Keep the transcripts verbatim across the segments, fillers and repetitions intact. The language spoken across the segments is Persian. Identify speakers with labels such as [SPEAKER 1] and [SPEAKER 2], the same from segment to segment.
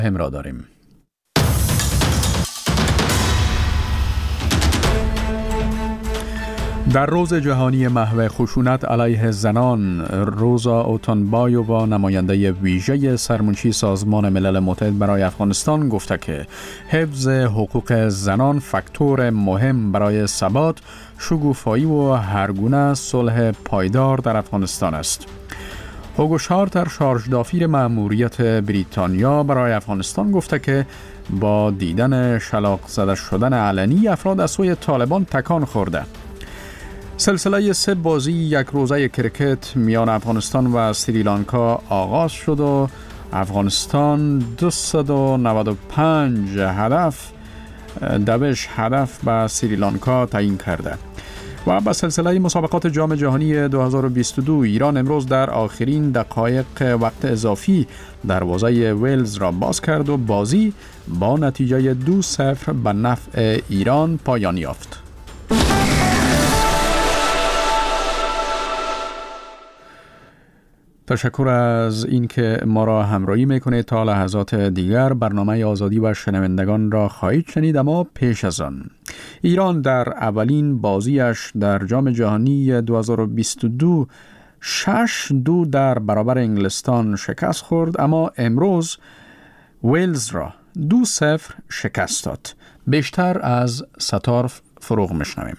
[SPEAKER 1] هم را داریم. در روز جهانی محو خشونت علیه زنان، روزا اوتانبایووا نماینده ویژه سرمنشی سازمان ملل متحد برای افغانستان گفته که حفظ حقوق زنان فاکتور مهم برای ثبات، شکوفایی و هرگونه صلح پایدار در افغانستان است. هوگو شارتر، شارژ دافیر مأموریت بریتانیا برای افغانستان گفته که با دیدن شلاق زده شدن علنی افراد از سوی طالبان تکان خورده. سلسله سه بازی یک روزه کرکت میان افغانستان و سریلانکا آغاز شد و افغانستان دویست و نود و پنج هدف دوش هدف به سریلانکا تعیین کرده. و با سلسله مسابقات جام جهانی دو هزار و بیست و دو ایران امروز در آخرین دقایق وقت اضافی دروازه ویلز را باز کرد و بازی با نتیجه دو صفر به نفع ایران پایان یافت. تشکر از این که ما را همراهی میکنید. تا لحظات دیگر برنامه آزادی و شنوندگان را خواهید شنید، اما پیش از آن ایران در اولین بازیش در جام جهانی دو هزار و بیست و دو شش دو در برابر انگلستان شکست خورد، اما امروز ویلز را دو صفر شکست داد. بیشتر از ستار فروغ میشنویم.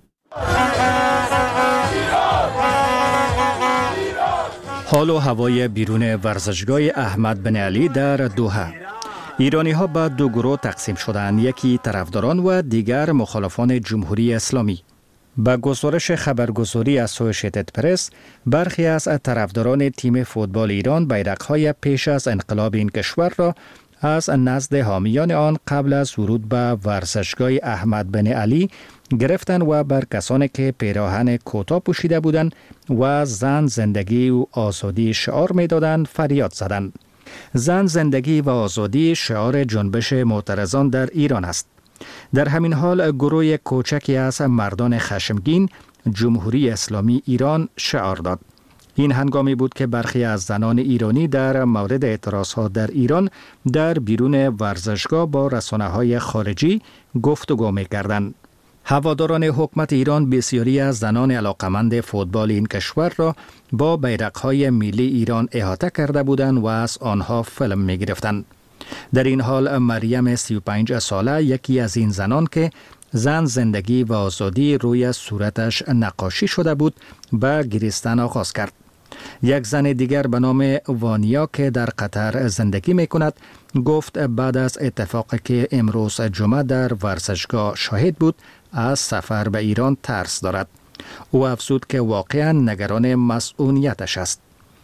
[SPEAKER 2] حال و هوای بیرون ورزشگاه احمد بن علی در دوحه. ایرانی ها به دو گروه تقسیم شدند، یکی طرفداران و دیگر مخالفان جمهوری اسلامی. با گزارش خبرگزاری اسوسییتد پرس، برخی از طرفداران تیم فوتبال ایران بیرق‌های پیش از انقلاب این کشور را از نزد حامیان آن قبل از ورود به ورزشگاه احمد بن علی گرفتند و بر کسانی که پیراهن کوتاه پوشیده بودند و زن زندگی و آزادی شعار می‌دادند فریاد زدند. زن زندگی و آزادی شعار جنبش معترضان در ایران است. در همین حال گروه کوچکی از مردان خشمگین جمهوری اسلامی ایران شعار داد. این هنگامی بود که برخی از زنان ایرانی در مورد اعتراضات در ایران در بیرون ورزشگاه با رسانه‌های خارجی گفتگو می‌کردند. هواداران حکومت ایران بسیاری از زنان علاقمند فوتبال این کشور را با بیرق‌های ملی ایران احاطه کرده بودند و از آنها فیلم می‌گرفتند. در این حال مریم سی و پنج ساله، یکی از این زنان که زن زندگی و آزادی روی صورتش نقاشی شده بود، به گریستن آغاز کرد. یک زن دیگر به نام وانیا که در قطر زندگی می کند گفت بعد از اتفاقی که امروز جمعه در ورزشگاه شاهد بود از سفر به ایران ترس دارد. او افزود که واقعا نگران مسئولیتش است.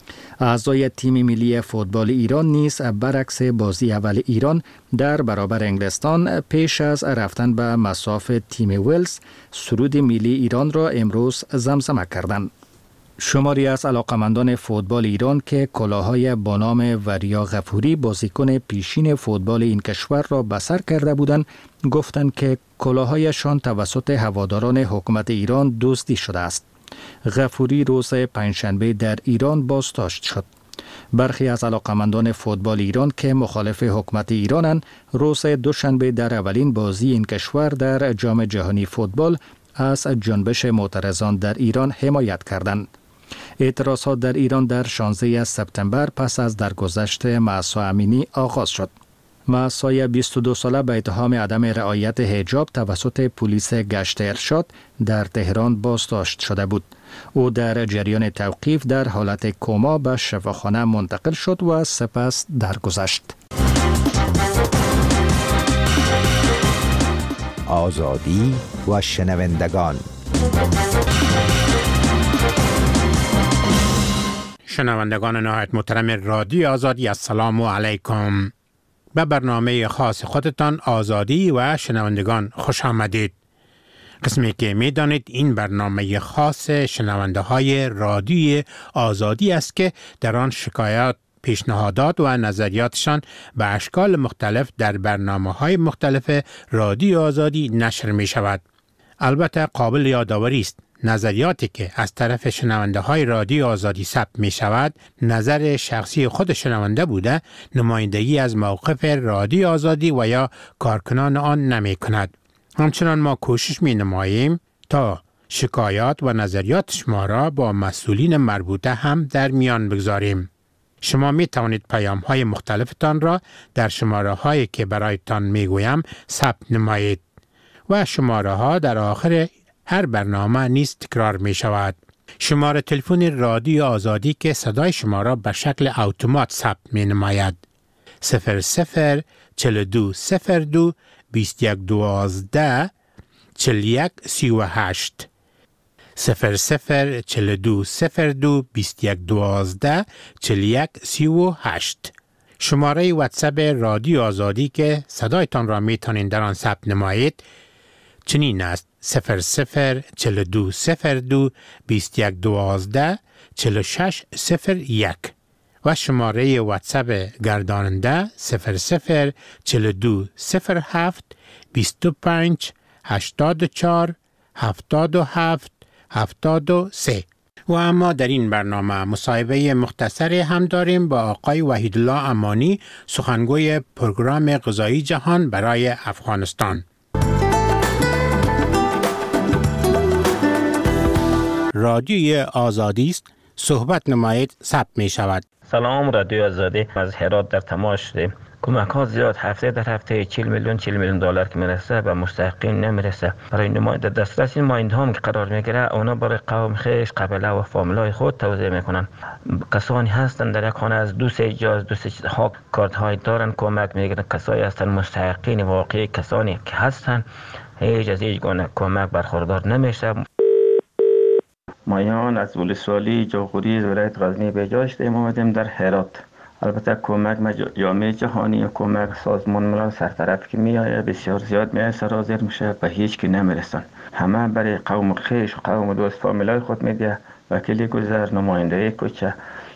[SPEAKER 2] اعضای تیم ملی فوتبال ایران نیز برعکس بازی اول ایران در برابر انگلستان پیش از رفتن به مصاف تیم ویلز سرود ملی ایران را امروز زمزمه کردند. شماری از علاقمندان فوتبال ایران که کلاههای با نام وریا غفوری بازیکن پیشین فوتبال این کشور را به سر کرده بودند گفتند که کلاههایشان توسط هواداران حکومت ایران دزدی شده است. غفوری روز پنجشنبه در ایران بازداشت شد. برخی از علاقمندان فوتبال ایران که مخالف حکومت ایرانند روز دوشنبه در اولین بازی این کشور در جام جهانی فوتبال از جنبش معترضان در ایران حمایت کردند. اعتراضات در ایران در شانزده سپتامبر پس از درگذشت مهسا امینی آغاز شد. مهسا بیست و دو ساله به اتهام عدم رعایت حجاب توسط پلیس گشت ارشاد در تهران بازداشت شده بود. او در جریان توقیف در حالت کما به شفاخانه منتقل شد و سپس درگذشت.
[SPEAKER 3] آزادی و شنوندگان.
[SPEAKER 4] شنوندگان نهایت محترم رادیو آزادی، السلام علیکم. به برنامه خاص خودتان آزادی و شنوندگان خوش آمدید. قسمی که می دانید این برنامه خاص شنونده های رادیو آزادی است که در آن شکایات، پیشنهادات و نظریاتشان به اشکال مختلف در برنامه های مختلف رادیو آزادی نشر می شود. البته قابل یادآوری است نظریاتی که از طرف شنونده های رادیو آزادی ثبت می شود نظر شخصی خود شنونده بوده نمایندگی از موقف رادیو آزادی و یا کارکنان آن نمی کند. همچنان ما کوشش می نماییم تا شکایات و نظریات شما را با مسئولین مربوطه هم در میان بگذاریم. شما می توانید پیام های مختلفتان را در شماره هایی که برایتان می گویم ثبت نمایید و شماره ها در آخر هر برنامه نیز تکرار می شود. شماره تلفن رادیو آزادی که صدای شما را به شکل اتومات ثبت می نماید. صفر صفر چهل و دو صفر دو بیست و یک دوازده چهل و یک سی و هشت صفر صفر چهل و دو صفر دو بیست و یک دوازده چهل و یک سی و هشت. شماره واتساپ رادیو آزادی که صدایتان را می توانید در آن ثبت نمایید چنین است: صفر صفر چهل و دو صفر دو بیست و یک دوازده چهل و شش صفر یک و شماره واتساپ گرداننده صفر صفر چهل و دو صفر هفت بیست و پنج هشتاد و چهار هفتاد و هفت هفتاد و سه. و اما در این برنامه مصاحبه مختصری هم داریم با آقای وحیدالله امانی، سخنگوی پروگرام غذایی جهان برای افغانستان. رادیوی آزادی است، صحبت نمایید، ثبت می شود.
[SPEAKER 5] سلام، رادیو آزادی از هرات در تماس شدیم. کمک ها زیاد هفته در هفته چهل میلیون چهل میلیون دلار که میرسه و مستحقین نمیرسه. برای نماینده دسترس این مایند هم که قرار میگیره اونا برای قوم خیش، قبیله و فامیلای خود توزیع میکنن. کسانی هستن در یک خانه از دو سه جا از دو سه ها کارت های دارن کمک میگیرن. کسایی هستن مستحقین واقعی، کسانی که هستن هیچ از هیچ گونه کمک برخوردار نمیشه.
[SPEAKER 6] مایان از ولسوالی جاغوری ولایت غزنی به جا شدیم آمدیم در هرات. البته کمک جامعه جهانی و کمک سازمان ملل سرطرف که میایه بسیار زیاد میایه سرازیر میشه به هیچ کی نمیرسن. همه برای قوم خیش و قوم دوست فامیلای خود میده. وکیل گذر، نماینده کوچه.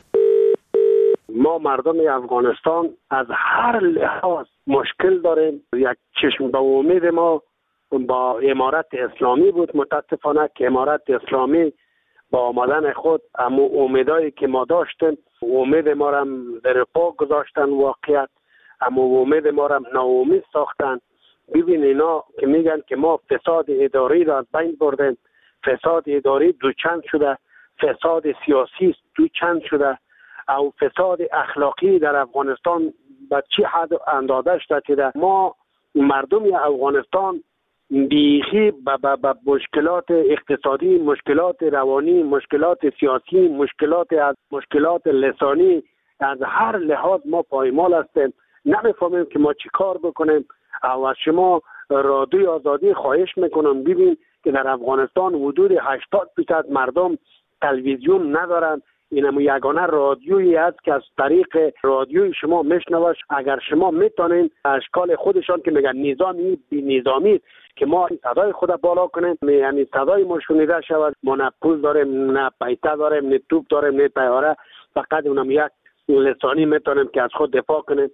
[SPEAKER 7] ما مردم افغانستان از هر لحاظ مشکل داریم. یک چشم به امید ما با امارت اسلامی بود. متاسفانه که امارت اسلامی با آمدن خود اما امیدایی که ما داشتیم امید ما را در پا گذاشتن واقعیت، اما امید ما را ناامید ساختن. ببین اینا که میگن که ما فساد اداری را از بین بردیم، فساد اداری دو چند شده، فساد سیاسی دو چند شده، او فساد اخلاقی در افغانستان به چه حد اندازه شده که ما مردم افغانستان بیخی به مشکلات اقتصادی، مشکلات روانی، مشکلات سیاسی، مشکلات از مشکلات لسانی از هر لحاظ ما پایمال هستیم. نمیفهمیم که ما چی کار بکنیم. او از شما رادیو آزادی خواهش میکنم ببین که در افغانستان حدود هشتاد درصد مردم تلویزیون ندارن. اینم یگانه رادیویی است که از طریق رادیوی شما میشنوش. اگر شما میتونین اشکال خودشان که میگن نظامی بی نظامی که ما صدای خود بالا کنیم، یعنی صدای ما شنیده شود. ما نه پول داریم، نه پیته داریم، نه توپ داریم، نه طیاره، فقط اونم یک لسانی میتونیم که از خود دفاع کنیم.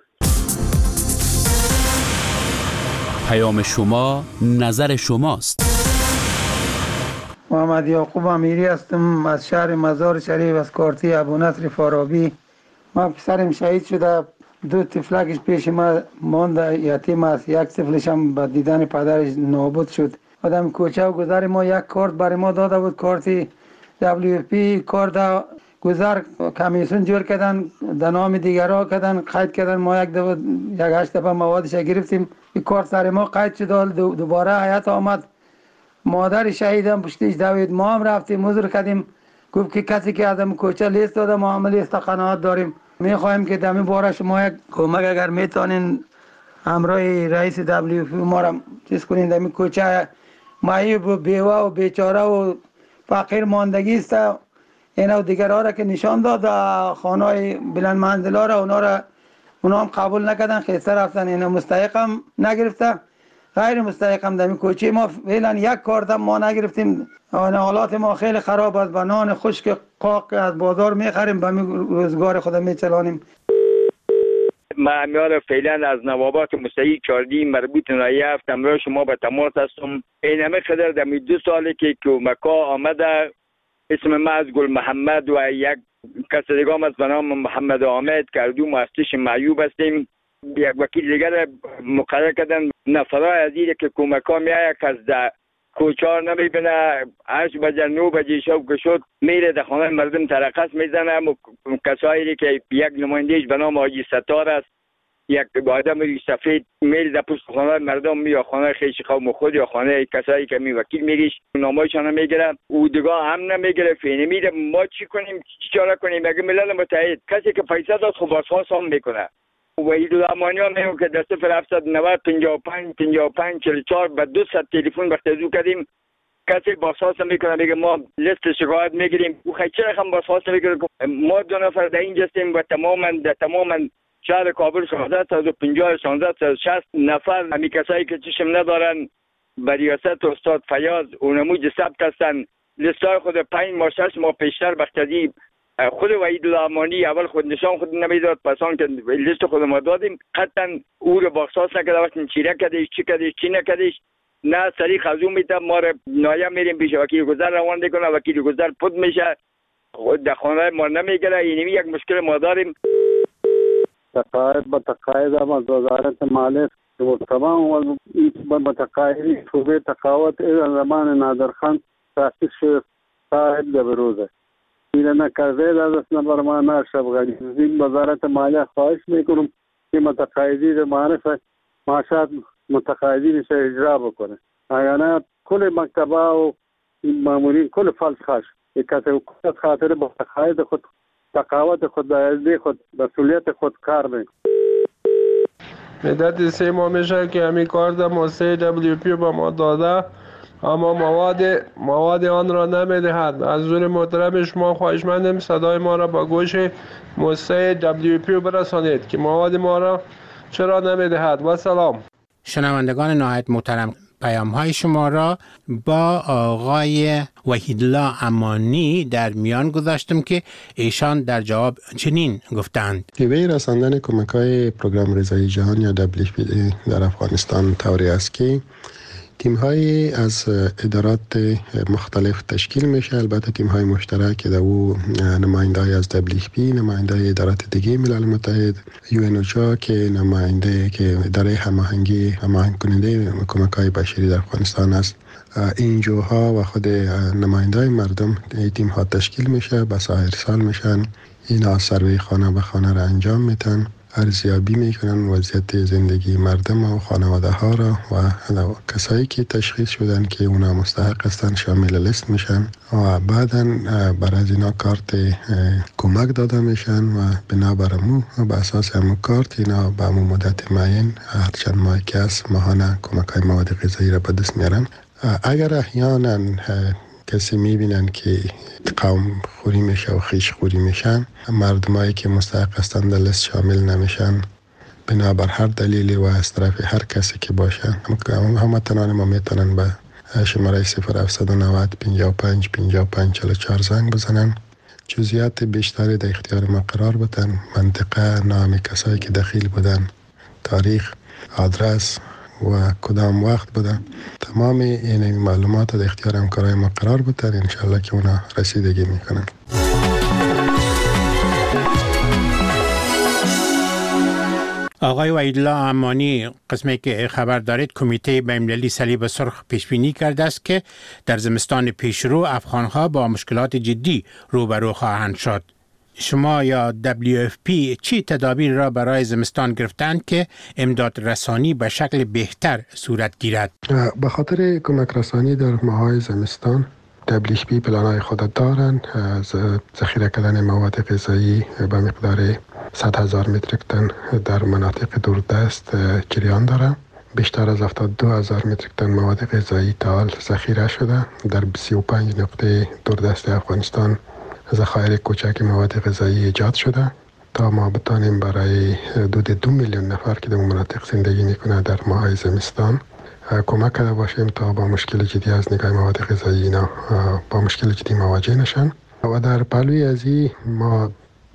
[SPEAKER 8] پیام شما نظر شماست.
[SPEAKER 9] محمد یعقوب امیری هستم از شهر مزار شریف از کارتی ابو نصر فارابی. ما پسرم شهید شده، دو طفلکش پیش ما مانده یتیم است، یک طفلش هم با دیدن پدرش نابود شد. آدم کوچه و گذر ما یک کارت برای ما داده بود، کارتی دبلیو پی کارت گذر کمیسیون جور کردن، در نام دیگرها کردن، قید کردن. ما یک دفعه یک هشت دفعه موادش گرفتیم، این کارت سر ما قید شد. دوباره حیات آمد، مادر شهیدم پشتیش دوید. ما هم رفتیم حضور کردیم، گفت که کسی که آدم کوچه لیست داده ما هم لیست قناعت داریم. میخوایم که دمی باره شما یک کمک اگر میتونین همراه رئیس دبلیو پی ما را چیز کنین. دمی کوچه معیوب و بیوه و بیچاره و فقیر ماندگی است. اینا و دیگرها را که نشان داد خانه بلند منزلا را، اونا را اونا هم قبول نکردن، خیسته رفتن. اینا مستحق هم نگرفته، غیر مستحق هم. دمی کوچه ما فعلا یک کارت هم ما نگرفتیم. حالات ما خیلی خراب است. با نان خشک قاق از بازار میخریم، به روزگار خود میچلانیم.
[SPEAKER 10] ما میاره فعلا از نوابات مستحی چاردی مربوط نایه هفت امرای شما به تماس هستم. این همه قدر دمی دو ساله که کمکا آمده، اسم ما از گل محمد و یک کس دیگه هم از به نام محمد آمد کردو مؤسس معیوب هستیم. یک وکیل دیگر مقرر کردن. نفرای عزیزی که کمکا میایه کس در کوچار نمیبینه، هشت بجه نو بجه شب که شد میره در خانه مردم ترقص میزنه. کسایی که یک نمایندهش به نام حاجی ستار است، یک آدم سفید میره در پشت خانه مردم یا خانه خیش قوم خود یا خانه کسایی که می وکیل میگیش نامایشان میگیره، او دیگه هم نمیگیره. فینه میره. ما چی کنیم؟ چی چاره کنیم؟ مگه ملل متحد کسی که پیسه داد خب بازخواست هم میکنه. وحیدالامانی ها میگم که در صفر هفتصد و نود پنجاه و پنج پنجاه و پنج چهل و چهار به دو صد تلفن بختزو کردیم. کسی بازخواست میکنه میگه ما لیست شکایت میگیریم. او خیلی چرا هم بازخواست میکنه؟ ما دو نفر در اینجا هستیم و تماما در تماما شهر کابل شانزده و پنجاه شانزده و شصت نفر همی کسایی که چشم ندارن به ریاست استاد فیاض اونموج ثبت هستن. لیستای خود پنج ماه شش ماه پیشتر بختزی خود وحیدالامانی اول خود نشان خود نمیداد، پسان که لیست خود ما دادیم قطعا او رو بازخواست نکرده. وقتی چی کردیش چی کردیش چی نکردیش نه سریع خزو میتم ما رو نایم میریم پیش وکیل گذر روان دیکنه. وکیل گذر پود میشه در خانه ما نمیگره. اینمی یک مشکل ما داریم.
[SPEAKER 11] تقاعد به تقاعد هم از وزارت مالیه و تمام و متقاعدی صوبه تقاعد از زمان نادرخان تاسیس شد تا به روزه این نکرده در دست نبر ما نشب غنی این وزارت مالیه خواهش میکنم که متقاعدی رو معرف معاشات متقاعدی میشه اجرا بکنه. اگر کل مکتبه و مامورین کل فلس خاش یک کسی خاطر با تقاعد خود تقاعد خود دایزدی خود مسئولیت خود کار میکنه.
[SPEAKER 12] مدت سه ماه میشه که همین کار در موسسه دبلیو پی با ما داده اما مواد مواد آن را نمیدهد. از حضور محترم شما خواهشمندم صدای ما را با گوش موسسه دبلیو پی برسانید که مواد ما را چرا نمیدهد. و سلام.
[SPEAKER 4] شنوندگان نهایت محترم، پیام های شما را با آقای وحیدالله امانی در میان گذاشتم که ایشان در جواب چنین گفتند:
[SPEAKER 13] حیوه رساندن کمک های پروگرام رضایی جهان یا دبلیو پی در افغانستان طوری است که تیم های از ادارات مختلف تشکیل میشه. البته تیم های مشترک که در او نماینده های از دبلیو پی، نماینده های ادارات دیگه ملل متحد، یو ان اوچا که نماینده که اداره هماهنگی هماهنگ کننده کمک های بشری در افغانستان است، اینجوها و خود نماینده های مردم تیم ها تشکیل میشه. به سایر سال میشن اینا سروی خانه به خانه را انجام میتن، ارزیابی میکنن وضعیت زندگی مردم و خانواده ها را و کسایی که تشخیص شدن که اونا مستحق هستن شامل لیست میشن و بعداً بر از اینا کارت کمک داده میشن و بنابر امو به اساس امو کارت اینا به امو مدت معین هر چند ماه که است ماهانه کمک های مواد غذایی را به دست میارن. اگر احیانا کسی میبینن که قوم خوری میشه و خیش خوری میشن، مردمایی که مستحق هستند در لیست شامل نمیشن بنابر هر دلیلی و از طرف هر کسی که باشه، همه تنان ما میتونن به شماره صفر هفتصد و نود پنجاه و پنج پنجاه و پنج چهل و چهار زنگ بزنن. جزئیات بیشتری در اختیار ما قرار بدن، منطقه، نام کسایی که دخیل بودن، تاریخ، آدرس و کدام وقت بوده، تمام این معلومات در اختیار همکارای ما قرار بده. انشالله که اونا رسیدگی میکنن.
[SPEAKER 4] آقای وحیدالله امانی، قسمی که خبر دارید کمیته بین‌المللی صلیب سرخ پیش بینی کرده است که در زمستان پیشرو افغان‌ها با مشکلات جدی روبرو خواهند شد. شما یا دبلیو اف پی چی تدابیر را برای زمستان گرفتند که امداد رسانی به شکل بهتر صورت گیرد؟
[SPEAKER 13] به خاطر کمک رسانی در ماهای زمستان دبلیو اف پی پلان‌های خود دارند. از ذخیره کردن مواد غذایی به مقدار صد هزار متریک تن در مناطق دوردست جریان دارد. بیشتر از هفتاد و دو هزار متریک تن مواد غذایی تا حال ذخیره شده. در سی و پنج نقطه دوردست افغانستان ذخایر کوچک مواد غذایی ایجاد شده تا ما بتانیم برای حدود دو میلیون نفر که در مناطق زندگی میکنه در ماه زمستان کمک کرده باشیم تا با مشکل جدی از نگاه مواد غذایی اینا با مشکل جدی مواجه نشن. و در پهلوی از این ما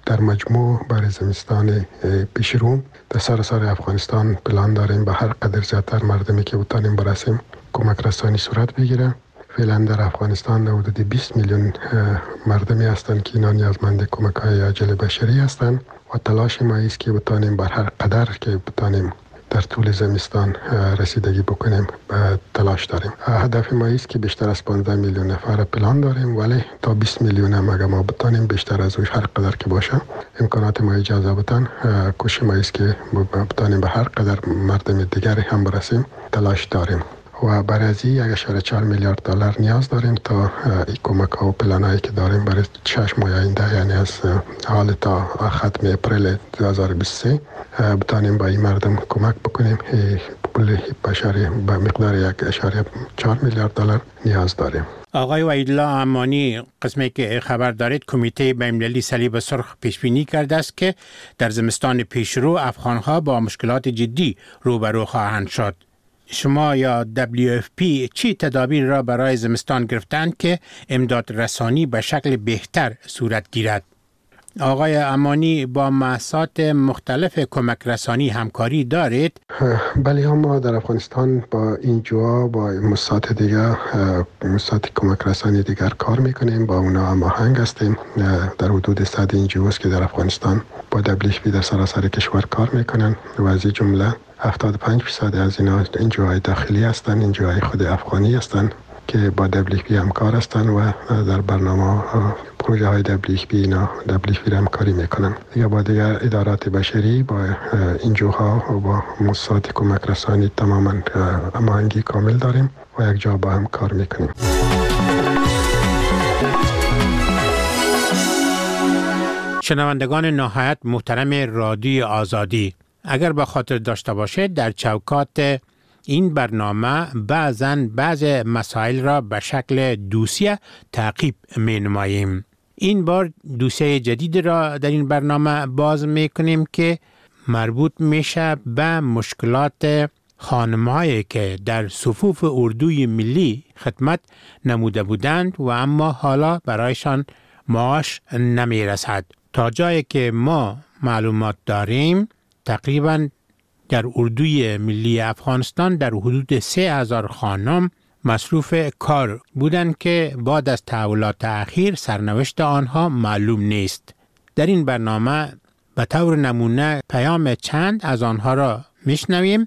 [SPEAKER 13] در مجموع برای زمستان پیش رو در سراسر افغانستان پلان داریم به هر قدر زیادتر مردمی که بتانیم برسیم کمک رسانی صورت بگیره. فعلا در افغانستان حدود بیست میلیون مردمی هستند که اینا نیازمند کمک های عاجل بشری هستند و تلاش ما است که بتانیم بر هر قدر که بتانیم در طول زمستان رسیدگی بکنیم تلاش داریم. هدف ما است که بیشتر از پانزده میلیون نفر پلان داریم، ولی تا بیست میلیون هم اگر ما بتانیم بیشتر از اوش هر قدر که باشه امکانات ما اجازه بدن کوشش ما است که بتانیم به هر قدر مردم دیگری هم برسیم تلاش داریم و برای از این یک اشاره چهار میلیارد دلار نیاز داریم تا این کمک ها و پلان هایی که داریم برای شش ماه آینده، یعنی از حال تا ختم اپریل دو هزار و بیست و سه بتانیم با این مردم کمک بکنیم. پول بشری به مقدار یک اشاره چهار میلیارد دلار نیاز داریم.
[SPEAKER 4] آقای وحیدالله امانی، قسمی که خبر دارید کمیته بین‌المللی صلیب سرخ پیش بینی کرده است که در زمستان پیشرو افغان‌ها با مشکلات جدی روبرو خواهند شد. شما یا دبلیو اف پی چی تدابیر را برای زمستان گرفتند که امداد رسانی به شکل بهتر صورت گیرد؟ آقای امانی، با مؤسسات مختلف کمک رسانی همکاری دارید؟
[SPEAKER 13] بله، ما در افغانستان با این جوا با مؤسسات دیگر مؤسسات کمک رسانی دیگر کار میکنیم، با اونا هماهنگ هستیم. در حدود صد این جواست که در افغانستان با دبلیو اف پی در سراسر کشور کار میکنن و از این جمله هفتاد و پنج درصد از اینا این جوهای داخلی هستند، این جوهای خود افغانی هستند که با دبلیو اف پی همکار هستند و در برنامه پروژه های دبلیو اف پی اینا دبلیو اف پی همکاری میکنن. دیگه با دیگر ادارات بشری با این جوها و با مؤسسات کمک رسانی تماما هماهنگی کامل داریم و یک جا با هم کار میکنیم.
[SPEAKER 4] شنوندگان نهایت محترم رادیو آزادی، اگر به خاطر داشته باشید در چوکات این برنامه بعضاً بعض مسائل را به شکل دوسیه تعقیب می نماییم. این بار دوسیه جدید را در این برنامه باز می کنیم که مربوط میشه به مشکلات خانم‌هایی که در صفوف اردوی ملی خدمت نموده بودند و اما حالا برایشان معاش نمی رسد. تا جایی که ما معلومات داریم تقریباً در اردوی ملی افغانستان در حدود سه هزار خانم مصروف کار بودند که بعد از تحولات اخیر سرنوشت آنها معلوم نیست. در این برنامه به طور نمونه پیام چند از آنها را میشنویم.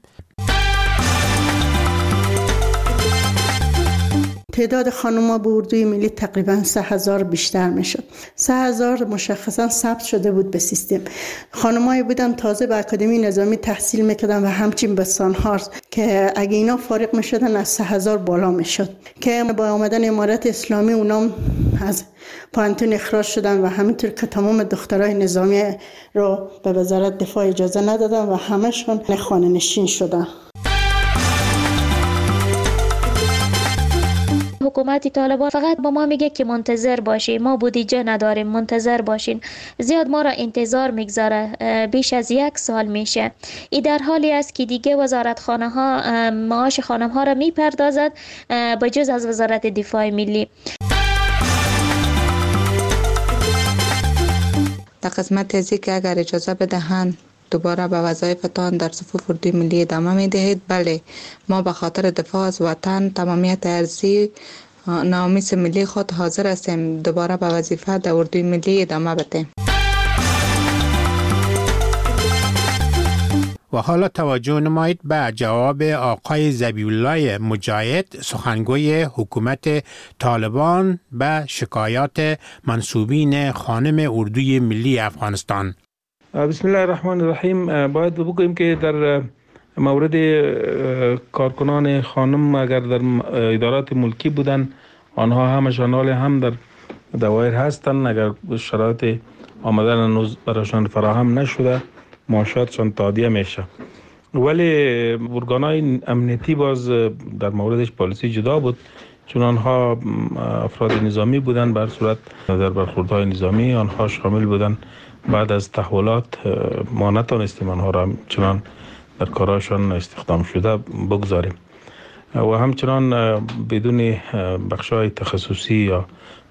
[SPEAKER 14] تعداد خانم‌ها به اردوی ملی تقریباً سه هزار بیشتر میشد. سه هزار مشخصاً ثبت شده بود به سیستم. خانم‌هایی بودن تازه به اکادمی نظامی تحصیل میکردن و همچنین به سانهارز که اگه اینا فارغ میشدن از سه هزار بالا میشد که با آمدن امارت اسلامی اونام از پانتون اخراج شدن و همینطور که تمام دخترای نظامی رو به وزارت دفاع اجازه ندادن و همشون خانه نشین شدن.
[SPEAKER 15] حکومت طالبان فقط با ما میگه که منتظر باشین، ما بودجه نداریم، منتظر باشین. زیاد ما را انتظار میگذاره، بیش از یک سال میشه. ای در حالی است که دیگه وزارت خانه ها معاش خانم ها را میپردازد به جز از وزارت دفاع ملی.
[SPEAKER 16] در قسمت ازی که اگر اجازه بدهند دوباره به وظایفتان در صفوف اردوی ملی ادامه می دهید. بله، ما به خاطر دفاع از وطن تمامیت ارضی نامیس ملی خود حاضر هستیم دوباره به وظیفه در اردوی ملی ادامه بدهیم.
[SPEAKER 4] و حالا توجه نمایید به جواب آقای ذبیح‌الله مجاهد، سخنگوی حکومت طالبان به شکایات منسوبین خانم اردوی ملی افغانستان.
[SPEAKER 17] بسم الله الرحمن الرحیم. باید بگوییم که در مورد کارکنان خانم اگر در ادارات ملکی بودن آنها همشان حال هم در دوایر هستند. اگر شرایط آمدن هنوز برایشان فراهم نشده معاشاتشان تادیه میشه، ولی ارگانهای امنیتی باز در موردش پالیسی جدا بود، چون آنها افراد نظامی بودن. بر صورت در برخوردهای نظامی آنها شامل بودن. بعد از تحولات ما نتانستیم آنها را چنان در کاراشان استخدام شده بگذاریم و همچنان بدون بخشای تخصصی یا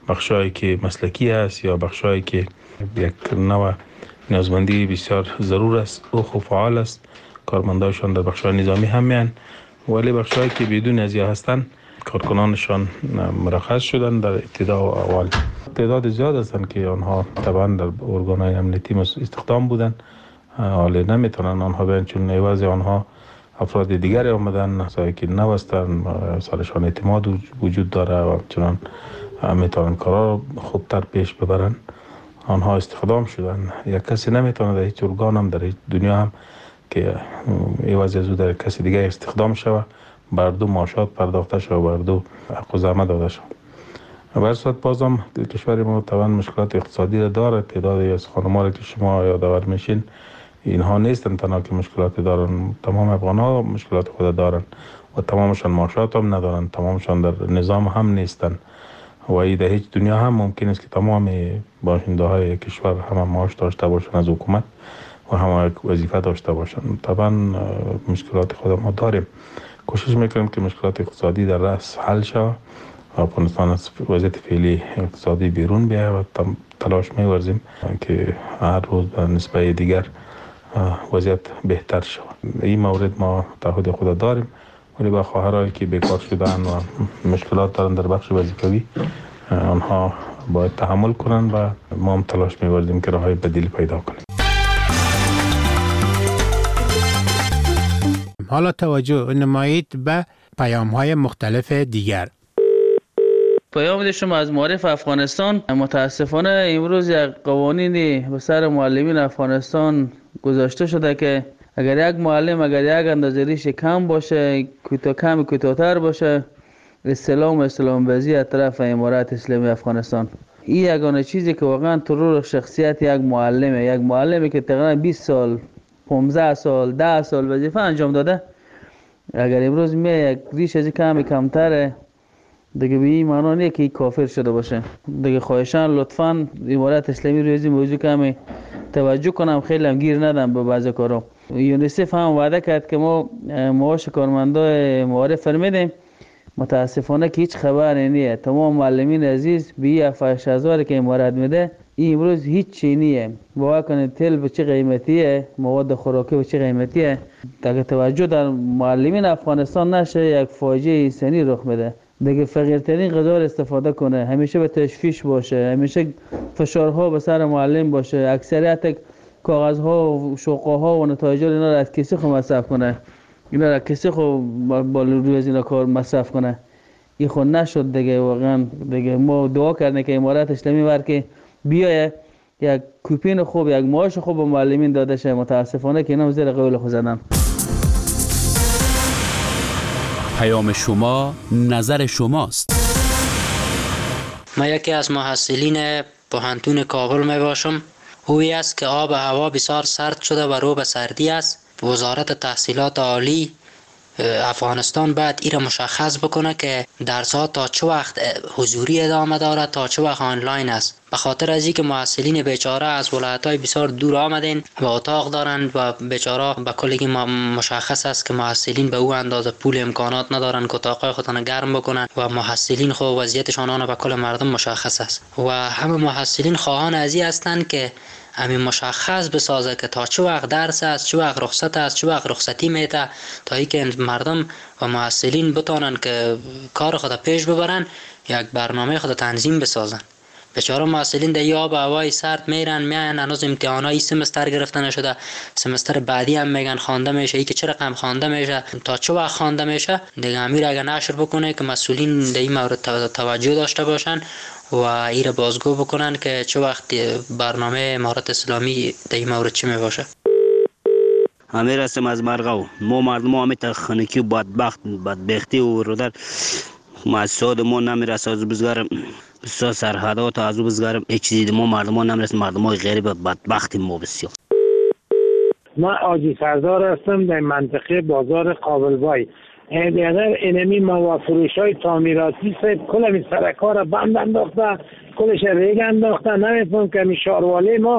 [SPEAKER 17] بخشایی که مسلکی است یا بخشایی که یک نوع نیازمندی بسیار ضرور است او خوب فعال است. کارمندایشان در بخشای نظامی هم میان، ولی بخشایی که بدون از یا هستند کارکنانشان مرخص شدن در ابتدا و اول. تعداد زیاد هستند که آنها طبعا در ارگان‌های امنیتی استخدام بودند، حالا نمیتونن آنها بیان چون عوض آنها افراد دیگری آمدن هستند که نوستن، سالشان اعتماد وجود داره و چنان میتونن کارا خوبتر پیش ببرن. آنها استخدام شدن. یک کسی نمیتونه در هیچ ارگان هم در هیچ دنیا هم که عوض از او در کسی دیگه استخدام شود بر دو معاشات پرداخته شود، بر دو حق و زحمت داده شود. بر صورت بازم کشور ما طبعا مشکلات اقتصادی را داره. تعدادی از خانم‌ها که شما یادآور میشین اینها نیستن تنها که مشکلات دارن، تمام افغان‌ها مشکلات خود دارن و تمامشان معاشات هم ندارن، تمامشان در نظام هم نیستن و این در هیچ دنیا هم ممکن است که تمام باشنده های کشور هم معاش داشته باشن از حکومت و هم وظیفه داشته باشن. طبعا مشکلات خود ما داریم، کوشش میکنیم که مشکلات اقتصادی در رأس حل شود، افغانستان از وضعیت فعلی اقتصادی بیرون بیاید و تلاش می‌ورزیم که هر روز به نسبت دیگر وضعیت بهتر شود. این مورد ما تعهد خود داریم، ولی با خواهرایی که بیکار شدن و مشکلات دارن در بخش وظیفوی آنها باید تحمل کنن و ما هم تلاش می‌ورزیم که راههای بدیل پیدا کنیم.
[SPEAKER 4] حالا توجه نمایید به پیام‌های مختلف دیگر.
[SPEAKER 18] پیام شما از معارف افغانستان. متاسفانه امروز یک قوانینی به سر معلمین افغانستان گذاشته شده که اگر یک معلم اگر یک اندازه ریش کم باشه، کوتاه کم کوتاه‌تر باشه، استلام استلام بازی از طرف امارات اسلامی افغانستان. این یگانه چیزی که واقعا ترور شخصیت یک معلمه، یک معلمی که تقریبا بیست سال پانزده سال ده سال وظیفه انجام داده، اگر امروز می یک ریش از کم کمتره دیگه به این معنا نیست که کافر شده باشه. دیگه خواهشان لطفاً امارات اسلامی روی این موضوع کمی توجه کنم، خیلی هم گیر ندم به بعضی کارا. یونیسف هم وعده کرد که ما معاش کارمندای معارف فرمیدیم، متاسفانه که هیچ خبری نیست. تمام معلمین عزیز به هفتاد هزار که امارات میده این امروز هیچ چی نیست. باور کنید تل به چه قیمتیه، مواد خوراکی به چه قیمتیه. اگه توجه در معلمین افغانستان نشه یک فاجعه انسانی رخ میده. دیگه فقیرترین غذا استفاده کنه، همیشه به تشویش باشه، همیشه فشارها به سر معلم باشه، اکثریت کاغذها و شوقها و نتایج اینا را از کسی خو مصرف کنه، اینا را کسی خو با روی از اینا کار مصرف کنه. این خود نشد دیگه. واقعا دیگه ما دعا کردیم که امارات اسلامی ور که بیایه یک کوپین خوب، یک معاش خوب به معلمین داده شه. متاسفانه که اینا زیر قول خود زدن.
[SPEAKER 8] پیام شما نظر شماست.
[SPEAKER 19] ما یکی از محصلین پوهنتون کابل می باشم. اوی است که آب و هوا بسیار سرد شده و رو به سردی است. وزارت تحصیلات عالی افغانستان باید این را مشخص بکنه که درس‌ها تا چه وقت حضوری ادامه دارد، تا چه وقت آنلاین است. به خاطر از اینکه محصلین بیچاره از ولایت‌های بسیار دور آمدن و اتاق دارند و بیچاره به کلی مشخص است که محصلین به او اندازه پول امکانات ندارند که اتاق‌های خودشان گرم بکنند و محصلین خو وضعیتشان آن به کل مردم مشخص است و همه محصلین خواهان از این هستند که همین مشخص بسازه که تا چه وقت درس است، چه وقت رخصت است، چه وقت رخصتی میته، تا اینکه مردم و محصلین بتونن که کار خود پیش ببرن، یک برنامه خود تنظیم بسازن. بیچاره محصلین در آب و هوای سرد میرن میان، هنوز امتحانای سمستر گرفته نشده، سمستر بعدی هم میگن خوانده میشه. ای که چه رقم خوانده میشه، تا چه وقت خوانده میشه، دیگه امیر اگه نشر بکنه که مسئولین در این مورد توجه داشته باشن و ایره بازگو بکنن که چه وقت برنامه امارات اسلامی در این مورد چی می باشه.
[SPEAKER 20] امیر هستم از مرغاو. ما مردم همه تخنیکی و بدبخت بدبختی و رو در مسعود ما نمیرسه. از بزرگم بسیار سرحدات از بزرگم هیچ چیزی ما مردم ها نمیرسه. مردم های غریب بدبختی ما بسیار.
[SPEAKER 21] من آجی سردار هستم در منطقه بازار قابلبای. اگر اینمی مواد فروش های تعمیراتی سه کل سرکار بند انداخته، کلش ریگ انداخته، نمیتونم که می شارواله ما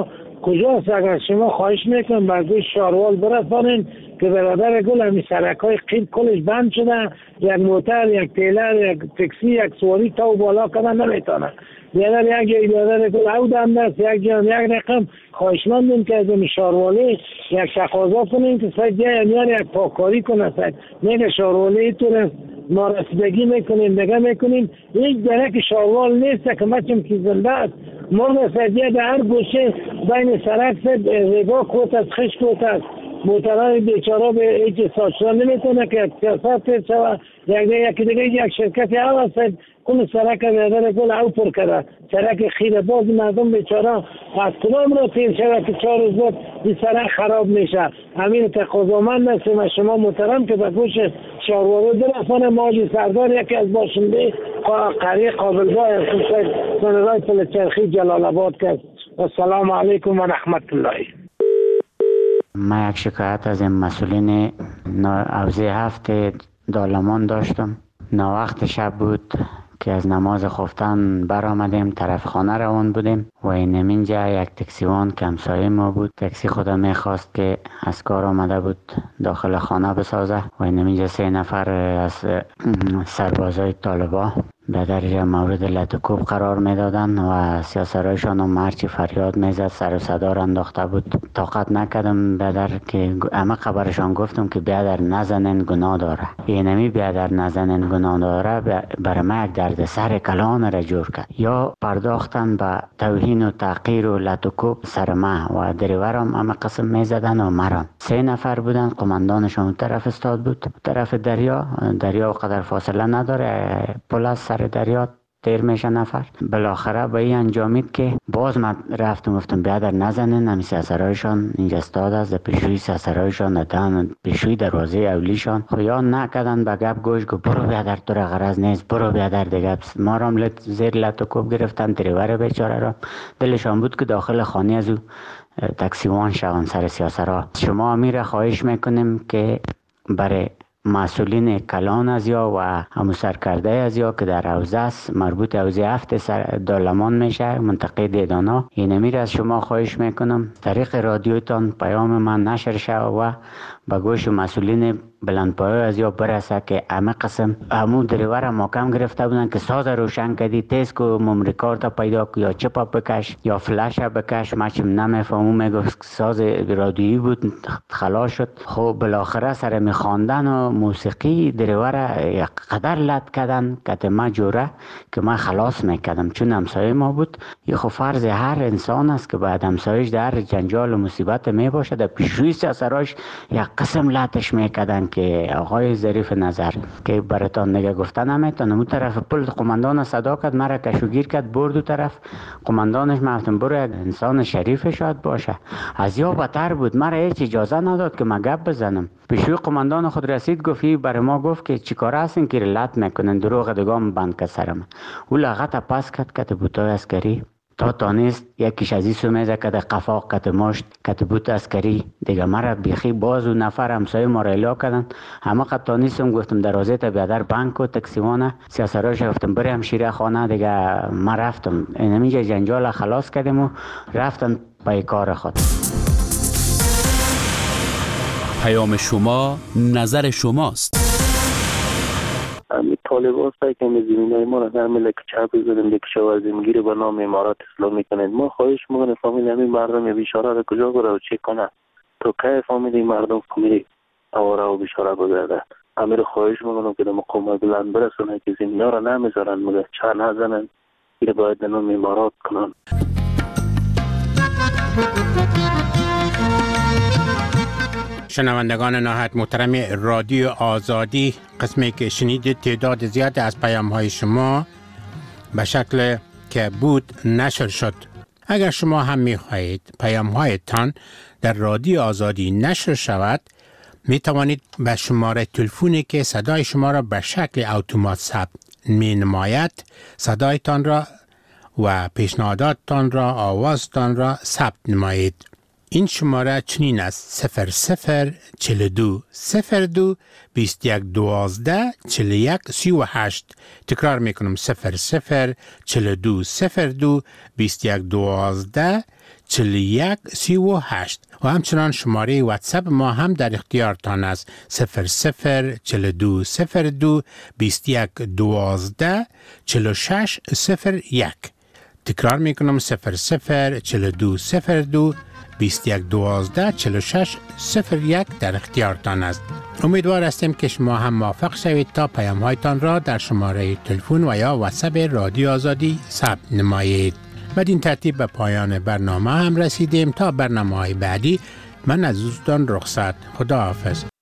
[SPEAKER 21] کجاست؟ اگر شما خواهش میکنم بر گوش شاروال برسانین که برادر گل همی سرک های قیل کلش بند شده، یک موتر، یک تیلر، یک تکسی، یک سواری تا و بالا کردن نمیتونه. بیادر یک بیادر گل او دم دست یک جان یک رقم خواهشمندیم که از این شاروالی یک تقاضا کنیم که ساید جای میان یک پاکاری کنه. ساید میگه شاروالی تو ما رسیدگی میکنیم نگه میکنیم هیچ درک شاروال نیست که مچم که زنده است مرد سایدیه در هر گوشه بین سرک سید رگاه کوت است خش کوت است موترهای بیچاره به هیچ ساچران نمیتونه که سیاست تیر شوه یک یکی دیگه یک شرکت اول سید کل سرک بیادر گل او پر کرده سرک خیره باز مردم بیچاره از کدام را تیر شوه که چهار روز بود این سرک خراب میشه. همین تقاضامند هستیم شما محترم که به گوش شاروال درفان ماجی سردار یکی از باشنده قریه قابلگاه سید سنرهای پلچرخی جلال آباد کرد. السلام علیکم و رحمت الله.
[SPEAKER 1] من یک شکایت از این مسئولین حوزه هفت دالمان داشتم. وقت شب بود که از نماز خفتن برآمدیم طرف خانه روان بودیم و این اینجا یک تاکسیوان که همسایه ما بود تاکسی خودم میخواست که از کار آمده بود داخل خانه بسازه و این اینجا سه نفر از سربازای طالبا به درجه مورد لطکوب قرار میدادن و سیاسرایشان هم هرچی فریاد میزد سر و صدا را انداخته بود. طاقت نکردم بیادر که همه خبرشان گفتم که بیادر نزنین گناه داره. اینمی بیادر نزنین گناه داره برای ما یک درد سر کلان را جور کرد. یا پرداختن به توهین و تحقیر و لطکوب سر ما و دریورم همه قسم میزدن و مرام. سه نفر بودن قماندانشان طرف استاد بود طرف دریا دریا قدر فاصله نداره پلاس سر دریا تیر میشه نفر. بالاخره به این انجامید که باز من رفتم گفتم بیادر نزنین همی سیاسرایشان اینجا استاد است پیشوی سیاسرایشان ندن پیشوی دروازه اولیشان خو یا نکدن به گپ گوش گو برو بیادر تو را غرض نیست برو بیادر دیگه ما را لط زیر لطکوب گرفتن دریور بیچاره را دلشان بود که داخل خانه از او تاکسیوان شوند سر سیاسرا. شما امیر خواهش میکنیم که برای مسئولین کلان از یا و همو سرکرده از یا که در حوزه است مربوط حوزه هفت دالمان میشه منطقه دیدانا این امیر از شما خواهش میکنم طریق رادیوتان پیام من نشر شود و به گوش مسئولین بلندپایه از یا برسه که همه قسم همو دریور محکم گرفته بودن که ساز روشن کردی تیز کو ممری کارت پیدا کو یا چپا بکش یا فلش بکش مچم نمیفهمم میگفت ساز رادیویی بود خلاص شد. خب بالاخره سر میخواندن و موسیقی دریور یک قدر لط کردن که ما جوره که من خلاص میکردم چون همسایه ما بود. یه خب فرض هر انسان است که بعد همسایش در جنجال و مصیبت میباشه در پیشروی سیاسراش یک قسم لطش میکردن که آقای ظریف نظر که براتان نگه گفتن نمیتونم اون طرف پل قماندان صدا کرد مرا کشوگیر کرد برد دو طرف قماندانش گفتم برو یک انسان شریف شاید باشه از یا بدتر بود مرا هیچ اجازه نداد که من گپ بزنم. پیشوی قماندان خود رسید گفتی برای ما گفت که چیکار هستین که لط میکنن دروغ دگام بند کرد سرم او لغت پس کرد که بوتای عسکری تا تانست یکیش از این سومیزه کده قفاق کده مشت کده بوت اسکری دیگه مرا بیخی باز و نفر همسایه ما را الا کردن همه قد تانستم گفتم دروازه تا بیادر بانک و تکسیوانه سیاسراش گفتم بری همشیره خانه دیگه ما رفتم اینمیجا جنجال خلاص کردیم و رفتم پای کار خود.
[SPEAKER 8] پیام شما نظر شماست.
[SPEAKER 22] طالبان سعی کنید زمینای ما را در ملک چپ بزنیم یک شوازمگیری به نام امارات اسلامی کنید. ما خواهش میکنیم فامیل همین مردم بیچاره را کجا بره و چه کنه تو که فامیل این مردم فامیل آواره و بیچاره بگرده. امیر خواهش میکنم که در مقام بلند برسونه که زمینا را نمیذارن مگه چه نزنن این باید به نام امارات کنن.
[SPEAKER 4] شنوندگان نهایت محترم رادیو آزادی قسمی که شنیدید تعداد زیاد از پیام های شما به شکل که بود نشر شد. اگر شما هم می خواهید پیام هایتان در رادیو آزادی نشر شود می توانید به شماره تلفنی که صدای شما را به شکل اتومات ثبت می نماید صدایتان را و پیشنهاداتتان را آوازتان را ثبت نمایید. این شماره چنین است: صفر صفر چل دو صفر دو بیست یک دوازده چل یک سی و هشت. تکرار میکنم: صفر صفر چل دو صفر دو بیست یک دوازده چل یک سی و هشت. و همچنان شماره واتساپ ما هم در اختیارتان است: صفر صفر چل دو صفر دو بیست یک دوازده چل شش صفر یک. تکرار میکنم: صفر صفر چل دو صفر دو بیست یک دوازده چل شش صفر یک در اختیارتان است. امیدوار هستیم که شما هم موفق شوید تا پیام هایتان را در شماره تلفن و یا واتساپ رادیو آزادی ثبت نمایید. بدین ترتیب به پایان برنامه هم رسیدیم. تا برنامه های بعدی من از دوستان رخصت. خدا حافظ.